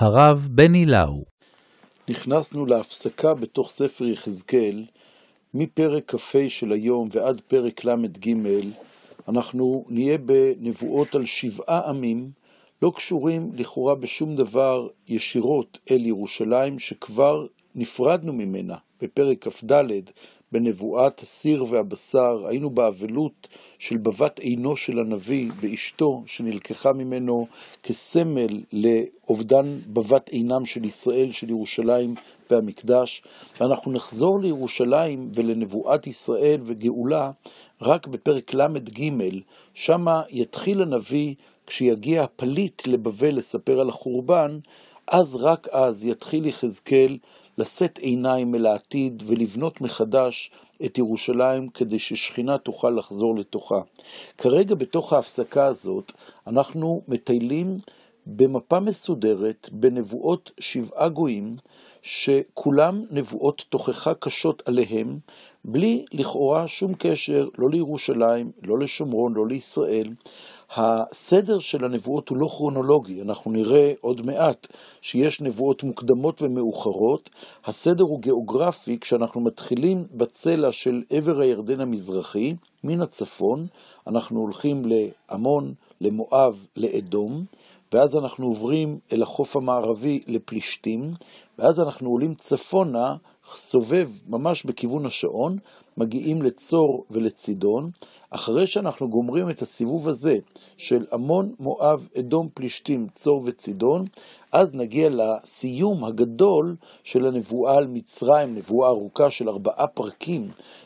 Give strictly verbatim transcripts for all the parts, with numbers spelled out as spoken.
הרב בני לאו. נכנסנו להפסקה בתוך ספר יחזקאל, מפרק כ"ה של היום ועד פרק למד ג'. אנחנו נהיה בנבואות על שבעה עמים, לא קשורים לכאורה בשום דבר ישירות אל ירושלים, שכבר נפרדנו ממנה. בפרק כ"ד, בנבואת הסיר והבשר, היינו באבלות של בבת עינו של הנביא באשתו, שנלקחה ממנו כסמל לאובדן בבת עינם של ישראל, של ירושלים והמקדש. ואנחנו נחזור לירושלים ולנבואת ישראל וגאולה רק בפרק למד ג'. שמה יתחיל הנביא, כשיגיע הפליט לבבל לספר על החורבן, אז רק אז יתחיל יחזקאל לשאת עיניים אל העתיד ולבנות מחדש את ירושלים כדי ששכינה תוכל לחזור לתוכה. כרגע בתוך ההפסקה הזאת אנחנו מטיילים במפה מסודרת בנבואות שבעה גויים, שכולם נבואות תוכחה קשות עליהם, בלי לכאורה שום קשר לא לירושלים, לא לשומרון, לא לישראל. הסדר של הנבואות הוא לא כרונולוגי, אנחנו נראה עוד מעט שיש נבואות מוקדמות ומאוחרות. הסדר הוא גיאוגרפי, כשאנחנו מתחילים בצלע של עבר הירדן המזרחי, מן הצפון, אנחנו הולכים לעמון, למואב, לאדום, ואז אנחנו עוברים אל החוף המערבי לפלישתים, ואז אנחנו עולים צפונה, סובב ממש בכיוון השעון, מגיעים לצור ולצידון. אחרי שאנחנו גומרים את הסיבוב הזה של עמון, מואב, אדום, פלישתים, צור וצידון, אז נגיע לסיום הגדול של הנבואה על מצרים, נבואה ארוכה של ארבעה פרקים,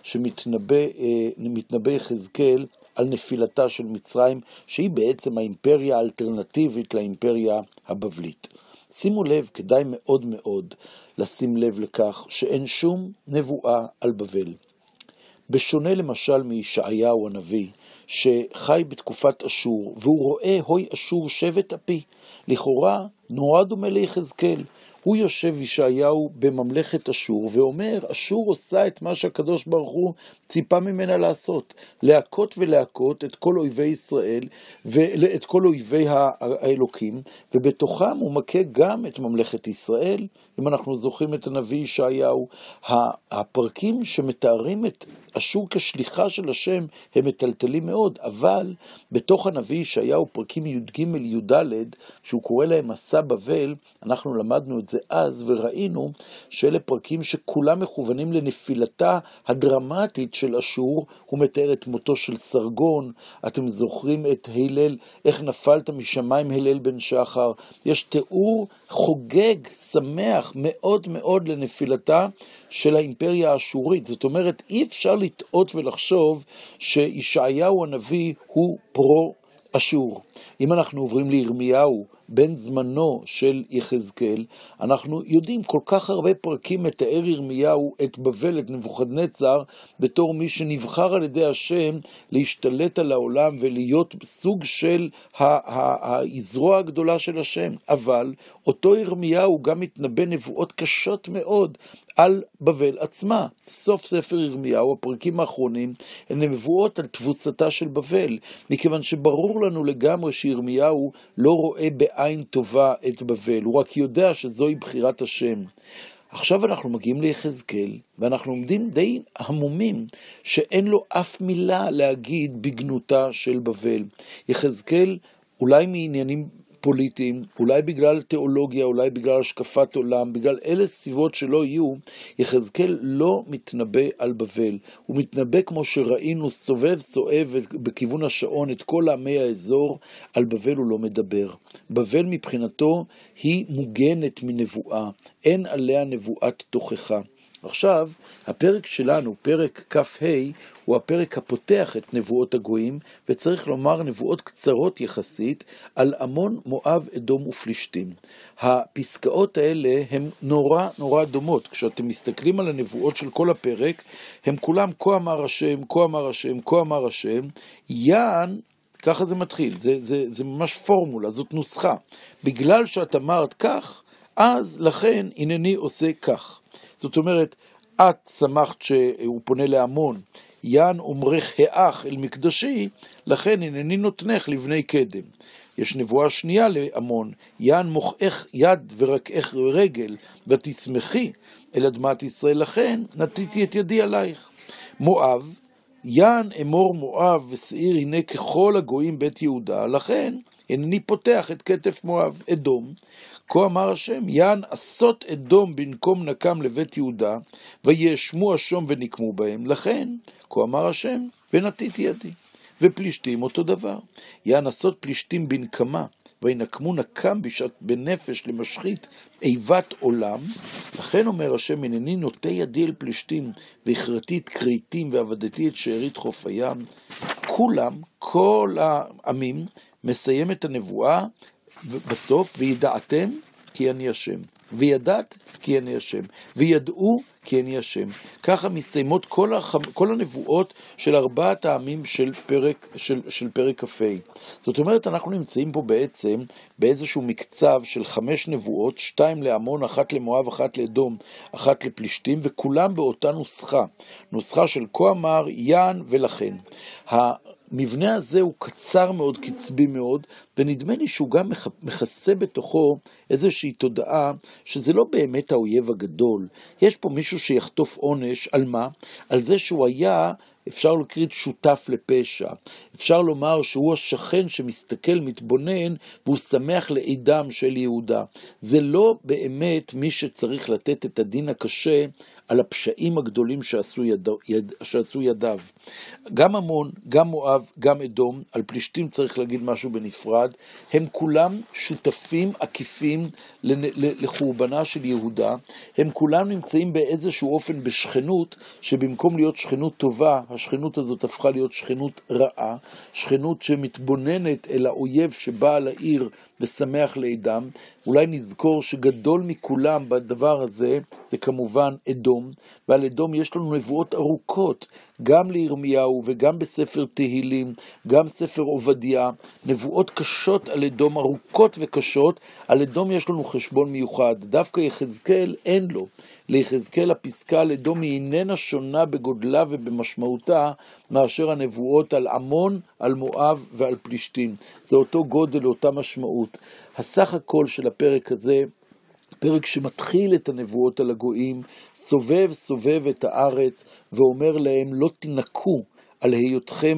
שמתנבא יחזקאל על נפילתה של מצרים, שהיא בעצם האימפריה האלטרנטיבית לאימפריה הבבלית. שימו לב, כדאי מאוד מאוד לשים לב לכך שאין שום נבואה על בבל. בשונה למשל מישעיהו הנביא, שחי בתקופת אשור, והוא רואה הוי אשור שבט אפי, לכאורה נורא דומה ליחזקאל. הוא יושב ישעיהו בממלכת אשור ואומר, אשור עושה את מה שהקדוש ברוך הוא ציפה ממנה לעשות, להכות ולהכות את כל אויבי ישראל ואת כל אויבי האלוקים, ובתוכם הוא מכה גם את ממלכת ישראל. אם אנחנו זוכרים את הנביא ישעיהו, הפרקים שמתארים את אשור כשליחה של השם הם מטלטלים מאוד, אבל בתוך הנביא ישעיהו פרקים י' ג' י' ד', שהוא קורא להם מסע בבל, אנחנו למדנו את זה אז וראינו שאלה פרקים שכולם מכוונים לנפילתה הדרמטית של אשור. הוא מתאר את מותו של סרגון, אתם זוכרים את הלל, איך נפלת משמיים הלל בן שחר. יש תיאור חוגג, שמח מאוד מאוד לנפילתה של האימפריה האשורית. זאת אומרת, אי אפשר לטעות ולחשוב שישעיהו הנביא הוא פרו אשור. אם אנחנו עוברים לירמיהו, בן זמנו של יחזקאל, אנחנו יודעים כל כך הרבה פרקים מתאר ירמיהו את בבל, את נבוכדנצר, בתור מי שנבחר על ידי השם להשתלט על העולם ולהיות סוג של הזרוע הגדולה של השם. אבל אותו ירמיהו גם מתנבא נבואות קשות מאוד על בבל עצמה. סוף ספר ירמיהו, הפרקים האחרונים, הן נבואות על תבוסתה של בבל, מכיוון שברור לנו לגמרי שירמיהו לא רואה בעין טובה את בבל, הוא רק יודע שזוהי בחירת השם. עכשיו אנחנו מגיעים ליחזקאל, ואנחנו עומדים די המומים שאין לו אף מילה להגיד בגנותה של בבל. יחזקאל, אולי מעניינים פוליטיים, אולי בגלל תיאולוגיה, אולי בגלל השקפת עולם, בגלל אלה סיבות שלא יהיו, יחזקאל לא מתנבא על בבל. הוא מתנבא כמו שראינו, סובב סואב בכיוון השעון את כל עמי האזור. על בבל הוא לא מדבר. בבל מבחינתו היא מוגנת מנבואה, אין עליה נבואת תוכחה. עכשיו, הפרק שלנו, פרק כ"ה, הוא הפרק הפותח את נבואות הגויים, וצריך לומר נבואות קצרות יחסית על עמון, מואב, אדום ופלישתים. הפסקאות האלה הן נורא נורא דומות. כשאתם מסתכלים על הנבואות של כל הפרק, הם כולם כה אמר השם, כה אמר השם, כה אמר השם, יען, ככה זה מתחיל, זה, זה, זה ממש פורמולה, זאת נוסחה. בגלל שאת אמרת כך, אז לכן הנני עושה כך. זאת אומרת, את שמחת שהוא פונה לעמון, יען אומרך האח אל מקדשי, לכן הנני נותנך לבני קדם. יש נבואה שנייה לעמון, יען מוחך יד ורקך רגל, ותשמחי אל אדמת ישראל, לכן נתתי את ידי עלייך. מואב, יען אמור מואב ושעיר, הנה ככל הגויים בית יהודה, לכן הנני פותח את כתף מואב. אדום, כה אמר השם, יען עשות אדום במקום נקם לבית יהודה, וישמו השום ונקמו בהם, לכן, כה אמר השם, ונתתי ידי. ופלישתים אותו דבר, יען עשות פלישתים בנקמה, וינקמו נקם בשעת בנפש למשחית איבת עולם, לכן אומר השם, הנני נוטה ידי אל פלישתים, והכרתי את כרתים, ועבדתי את שארית חוף הים. כולם, כל העמים, מסיים את הנבואה בסוף, וידעתם כי אני השם, וידעת כי אני השם, וידעו כי אני השם. ככה מסתיימות כל, הח... כל הנבואות של ארבעת העמים של פרק, של, של פרק כ"ה. זאת אומרת, אנחנו נמצאים פה בעצם באיזשהו מקצב של חמש נבואות, שתיים לעמון, אחת למואב, אחת לאדום, אחת לפלישתים, וכולם באותה נוסחה, נוסחה של כה אמר, יען ולכן. המבנה הזה הוא קצר מאוד, קצבי מאוד, ונדמה לי שהוא גם מכסה בתוכו איזושהי תודעה שזה לא באמת האויב הגדול. יש פה מישהו שיחטוף עונש, על מה? על זה שהוא היה, אפשר לקרוא שותף לפשע. אפשר לומר שהוא השכן שמסתכל, מתבונן, והוא שמח לעידם של יהודה. זה לא באמת מי שצריך לתת את הדין הקשה על הפשעים הגדולים שעשו, יד... יד... שעשו ידיו. גם עמון, גם מואב, גם אדום, על פלישתים צריך להגיד משהו בנפרד, הם כולם שותפים עקיפים לחורבנה של יהודה, הם כולם נמצאים באיזשהו אופן בשכנות, שבמקום להיות שכנות טובה, השכנות הזאת הפכה להיות שכנות רעה, שכנות שמתבוננת אל האויב שבא על העיר ושמח לעידם. אולי נזכור שגדול מכולם בדבר הזה, זה כמובן אדום, ועל אדום יש לנו נבואות ארוכות, גם לירמיהו וגם בספר תהילים, גם ספר עובדיה, נבואות קשות על אדום, ארוכות וקשות. על אדום יש לנו חשבון מיוחד, דווקא יחזקאל אין לו. ליחזקאל הפסקה על אדום היא איננה שונה בגודלה ובמשמעותה מאשר הנבואות על עמון, על מואב ועל פלישתים. זה אותו גודל, אותה משמעות. הסך הכל של הפרק הזה, פרק שמתחיל את הנבואות על הגויים, סובב סובב את הארץ ואומר להם, לא תנקו על היותכם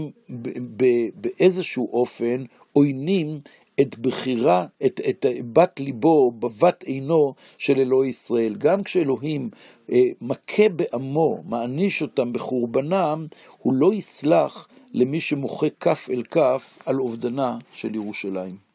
באיזשהו אופן עוינים את בחירה, את, את בת ליבו, בבת עינו של אלוהי ישראל. גם כשאלוהים אה, מכה בעמו, מעניש אותם בחורבנם, הוא לא יסלח למי שמוחק כף אל כף על אובדנה של ירושלים.